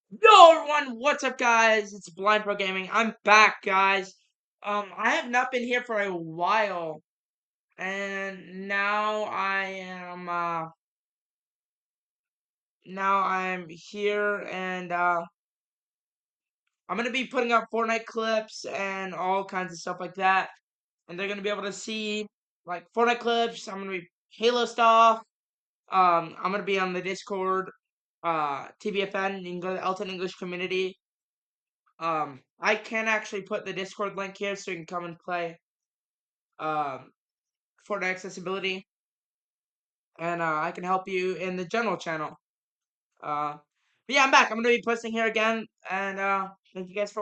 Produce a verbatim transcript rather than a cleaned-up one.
Yo everyone, what's up guys? It's Blind Pro Gaming. I'm back, guys. Um, I have not been here for a while, and now I am uh now I'm here and uh I'm gonna be putting up Fortnite clips and all kinds of stuff like that. And they're gonna be able to see like Fortnite clips, I'm gonna be Halo stuff. Um, I'm gonna be on the Discord, uh T B F N, you can go to the Elton English community. Um, I can actually put the Discord link here so you can come and play um, Fortnite accessibility, and uh, I can help you in the general channel. Uh, but yeah, I'm back. I'm gonna be posting here again, and uh, thank you guys for.